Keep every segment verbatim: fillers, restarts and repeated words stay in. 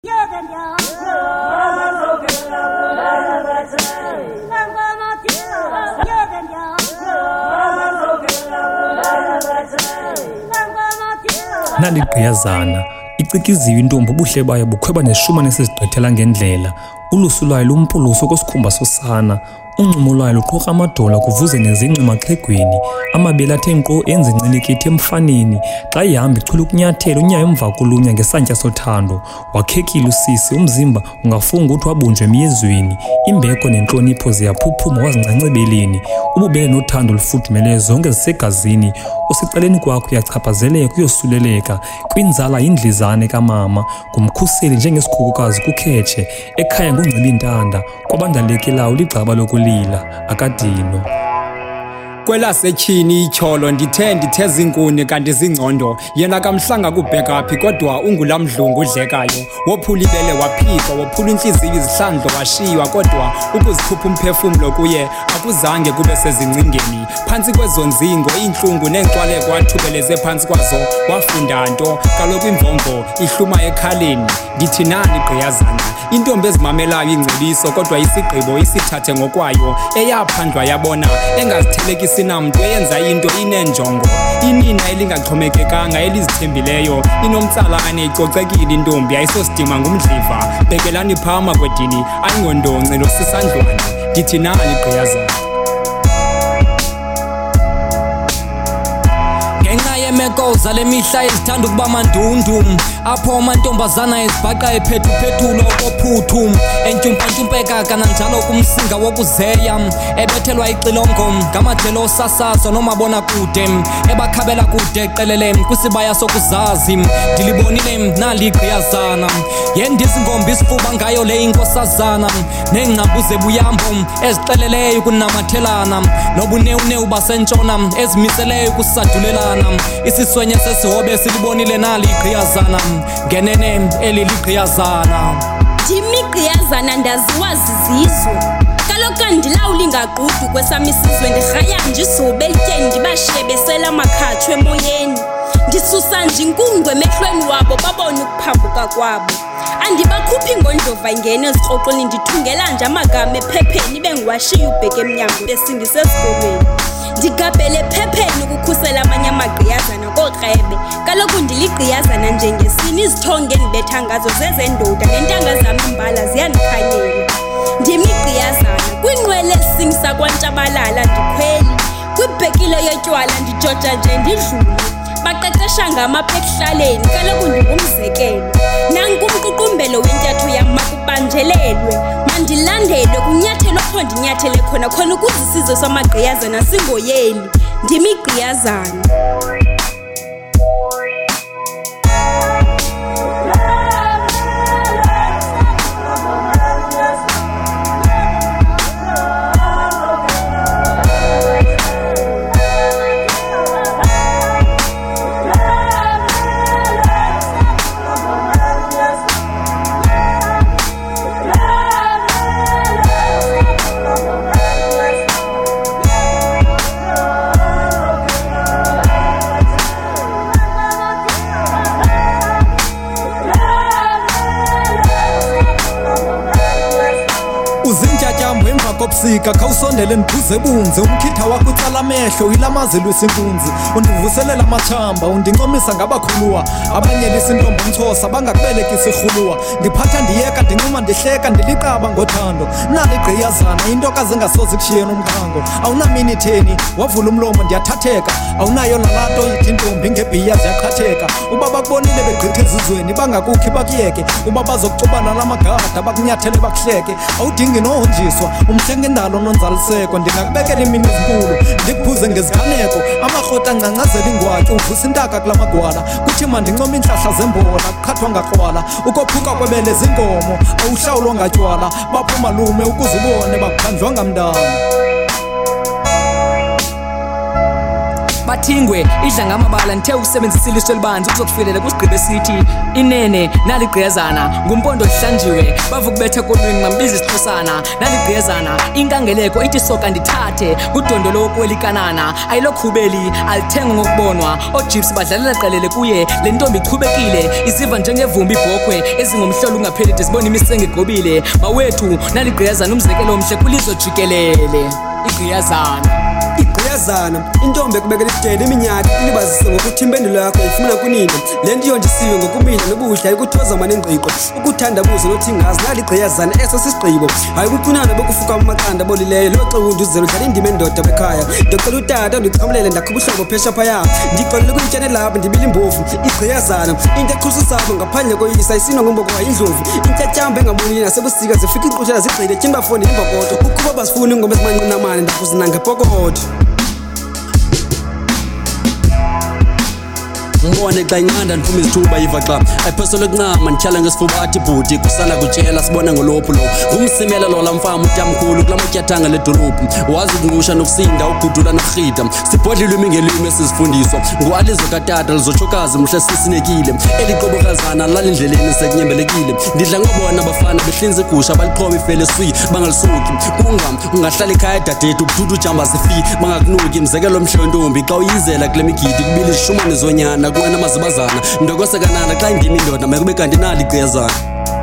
Naligqiyazana icikiziwe intombi ubuhle bayo bukhweba neshuma nesizigqithela ngendlela. Ulusu lwayo lumpuluso kwesikhumba sosana, uncumo lwayo luqhoka amadola kuvuze nezinci maxhegweni, amabele athe nkqo enza incilikithi emfaneni. Xa ihamba ichula ukunyathela unyayo emva kolunya ngesantya sothando. Wakhekile usisi, umzimba ungafunga uthi wabunjwe emyezweni. Imbeko nentlonipho ziyaphuphuma wazincancebeleni, ububele nothando lufudumele zonke zisegazini. Usecaleni kwakho uyachaphazeleka uyosuleleka kwinzala yindlizane kamama, ngumkhuseli njengesikhukukazi kukhetshe, ekhaya ngungciba intanda, kwabandalekelayo ligxaba lokulila akadino. Kwelasetyhini ityholo ndithe ndithe zinkuni kanti zingcondo, yena kamhlanga kubhekaphi kodwa ungulamdlungu udlekayo. Wophula ibele waphika, wophula intliziyo izihlandlo washiywa, kodwa ukuzikhupha umphefumlo kuye akuzange kube sezincingeni. Phantsi kwezo nzingo iintlungu neencwaleko wathubeleze phantsi kwazo, wafunda nto kaloku imvomvo ihluma ekhaleni. Ndithi nani gqiyazana, intombi ezimamelayo ingcebiso kodwa isigqibo isithathe ngokwayo, eyaphandlwa yabona engazithelekisa sinamntu eyenza into inenjongo, inina elingaxhomekekanga elizithembileyo, inomtsalane icocekile intombi ayisosidima ngumdliva. Bekelani phama kwedini ayingondonce lo sisandlwane. Ndithi nani gqiyazana. Ngenxa yemeko zale mihla ezithanda ukuba mandundu, apho amantombazana ezibhaqa ephethuphethulo kophuthu, entyumpantyumpeka kananjalo kumsinga wokuzeya, ebethelwa ixilongo ngamajelo osasazo nomabona kude, ebakhabela kude qelele kwisibaya sokuzazi. Ndilibonile naligqiyazana, yendizingombi isifuba ngayo le inkosazana, neengcambu zebuyambo ezixeleleyo ukunamathelana, nobunewunewu basentshona ezimiseleyo ukusadulelana. Isiswenye sesihobe silibonile naligqiyazana, ngenene eli ligqiyazana. Ndimigqiyazana ndaziwa zizizwe, kaloku ndilawula ingagqudu kwesam isizwe. Ndirhaya nje izobe elityeni ndibashiye besela amakhatshu emoyeni. Ndisusa nje inkungwe emehlweni wabo babone ukuphambuka kwabo. Andibakhuphi ngondlova ingene ezikroqweni, ndithungela nje amagama ephepheni bengiwashiye ubheke emnyango besindisesikolweni. Ndigabhele ephepheni ukukhusela amanye amagqiyazana kookrebe, kaloku ndiligqiyazana njengesini. Izithonge endibetha ngazo zezendoda nentanga zam imbala ziyandikhanyela. Ndimigqiyazana kwinqwele esingisa kwantshabalala ndikhweli, kwibhekile yotywala ndijoja nje ndidlule. Baqeqesha ngamapha ekuhlaleni, kaloku ndingumzekelo. Nanku umququmbelo wentatho yam makubanjelelwe, mandilandelwe kunyathelo apho ndinyathele khona, khona ukuze isizwe samagqiyazana singoyeli. Ndimigqiyazana. Uzintyatyambo emva kobusika khawusondele ndiphuze bunze, umkhitha wakho utsala amehlo uyilamazela isinkunzi. Undivuselela amachamba undincomisa ngabakhuluwa, abanyelisa intombi umthosa bangakubelekisa irhuluwa. Ndiphatha ndiyeka ndincuma ndihleka ndiliqaba ngothando, naligqiyazana intokazi engasoze kushiye nomkhango. Awunaminitheni wavula umlomo ndiyathatheka, awunayo nalato yithi intombi ngebhiya ziyaqhatheka. Uba bakubonile begqitha ezizweni bangakukhi bakuyeke, uba bazokucubana lamagada bakunyathele bakuhleke. Awudingi nohonjiswa umhlenga indalo nonzaliseko, ndingakubekela imini ezinkulu ndikuphuze ngezikhaneko. Amakrota ancancazela ingwatyo uvusa intaka kula magwala, kuthi mandincoma iintlahla zembola kuqhathwa ngakrwala. Ukophuka kwebele zinkomo awuhlawulwa ngatywala, bapho malume ukuze ubone bakuphandlwa ngamntana. bathingwe idla ngamabala nithe ukusebenzisa iliso elibanzi ukuzokufilela kusigqibe sithi inene naligqiyazana ngumpondo ohlanjiwe bavukubetha kolwini ngambiza isixhosana naligqiyazana inkangeleko ithi soka ndithathe kudondolo okwelikanana ayilokhubeli alithengwe ngokubonwa ogypsy badlalela qelele kuye le ntombi ichubekile iziva njengevumbi ibhokhwe ezingomhlolo ungapheli de sibona imisenge igobile mawethu naligqiyazana umzekelo omhle kulizwe jikelele igqiyazana igqiyazana intombi ekubekela itele iminyaka ilibazise ngokuthi impendulo yakho ifuna kunina le nto yondisiwe ngokumila nobuhle ikuthoza manengqiqo ukuthandabuza nothi ngazi naligqiyazana eso sisigqibo hayi ukucunana bokufuka amaqanda bolileyo lo xewundu uzelo dlala indima endoda bekhaya ndocela utata ndiqhamulele ndakho ubuhlobo phesha phaya ndixolele kuyitshane lapho ndibile imbovu igqiyazana into eqhusisapho ngaphandle koyisa isino ngomboko wayindlovu intyatyambo engabonile nasebusika zifika iqhushela zigxile tyini bafoni imbokodo ukuba basifuni ingoma ezimancinamane ndakuzina ngepokodo Mbone xa inqanda ndiphuma izithuba yiva xa ayipheselwe kuncama ndityhala ngesifuba athi bhuti kusala kutshela sibona ngolophu lo ngumsimela lola mfama utamkhulu kula matyathanga ledolophu wazi ukunqusha nokusinda ugudula nokurhida sibhodlilwe ngelimi esizifundiswa ngualizo katata lizotshokazi mhle sisinekile eliqobokazana lalindleleni sekunyembelekile ndidla ngobona abafana behlinza igusha baliqhoba ifele swi bangalisuki kunga ungahlala ekhaya dadethu ubududhu ujamba zifi bangakunuki mzekelo omhle wentombi xa uyizela kule migidi kubili izishumane zonyana kunqana amazibazana ndokosekanana xa indimi indoda mayikube kanti naligqiyazana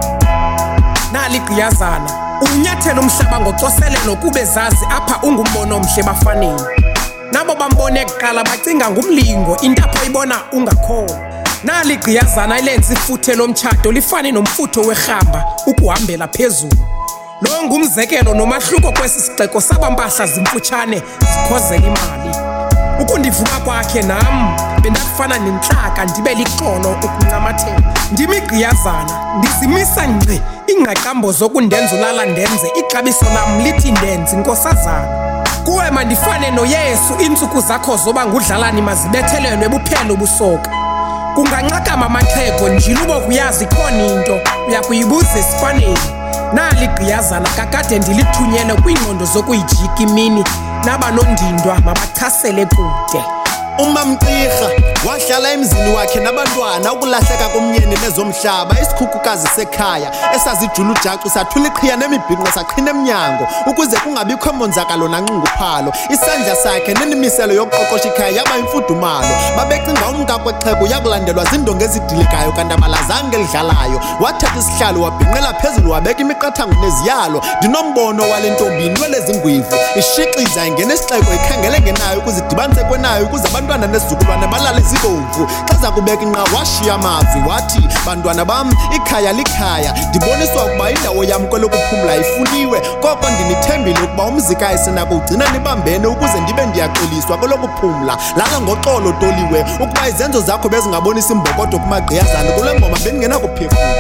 naligqiyazana unyathela umhlaba ngocoselelo kube zazi apha ungumbono omhle bafaneni nabo bambone kuqala bacinga ngumlingo intapho ibona ungakhola naligqiyazana ilenza ifuthe lomtshato lifane nomfutho werhamba ukuhambela phezulu lo ngumzekelo nomahluko kwesi sixeko sabampahla zimfutshane zikhozela imali ukundivuma kwakhe nam bendakufana nentlaka ndibe lixolo ukuncamathela ndimigqiyazana ndizimisa ngci ingqaqambo zokundenza ulala ndenze ixabiso lam lithi ndenze inkosazana kuwe mandifane noyesu iintsuku zakho zoba ngudlalani mazibethelelwe ebuphelo busoka kunganxakama amaxhego njilubo kuyazi khona into uyakuyibuza esifaneni naligqiyazana kakade ndilithunyele kwiingqondo zokuyijika imini nabanondindwa mabachasele kude umamqirha wahlala emzini wakhe nabantwana ukulahleka komnyeni nezomhlaba isikhukhukazi sekhaya esazijula ujacu sathula iqhiya nemibhinqo saqhina emnyango ukuze kungabikho monzakalo nanxunguphalo isandla sakhe nenimiselo yokuqoqosha ikhaya yaba imfudumalo babecinga umntakwexhego yakulandelwa zindongo ezidilikayo kanti abalazange lidlalayo wathatha isihlalo wabhinqela phezulu wabeka imiqathango neziyalo ndinombono wale ntombi inwele zingwevu ishixiza ingena isixeko ikhangele ngenayo ukuzidibanise kwenayo ukuze abantwana nesizukulwane balale zibomvu xa zakubeka inqa washiya amazwi wathi bantwana bam ikhaya likhaya ndiboniswa ukuba indawo yam kwelokuphumla ifuniwe koko ndinithembile ukuba umzikayo sinakugcina nibambene ukuze ndibe ndiyaxoliswa kwelokuphumla lala ngoxolo toliwe ukuba izenzo zakho bezingabonisa imbokodo kumagqiyazana kule ngoma bendingenakuphefumla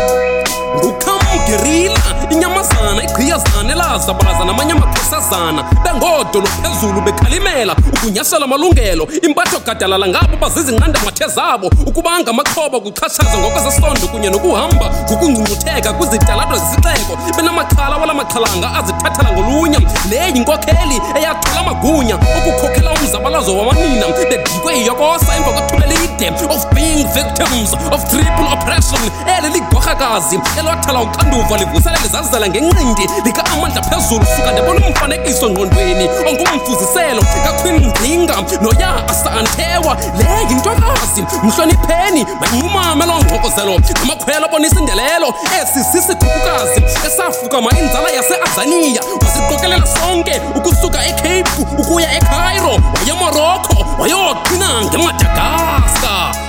ngukamgerila inyamazana igqiyazana elazabaza namanye amakhosazana bengodolo phezulu bekhalimela ukunyasela amalungelo impatho gadalala ngabo bazizinqanda mathe zabo ukuba ngamaxhoba kuxhatshaza ngokwezesondo kunye nokuhamba ngokungcungcutheka kwizitalatho zesixeko benamakhala wala makhalanga azithathela ngolunya le yinkokheli eyathola amagunya ukukhokhela umzabalazo wamanina bedikwe iyokosa emva kwethuba elide of being victims of triple oppression eli ligorhakazi elwathala uxanduva livuselele zazizela ngenqindi lika-amandla phezulu suka ndibona umfanekiso ngqondweni ongumfuziselo kakhwingqinga noya asantewa le yintokazi mhlonipheni mayinqumame loo ngxokozelo ngamakhwelo abonisa indelelo esi sisikhukhukazi esafukama inzala yase-azaniya wasiqokelela sonke ukusuka ecape ukuya ecairo wayemorocco wayogqina ngemadagaskar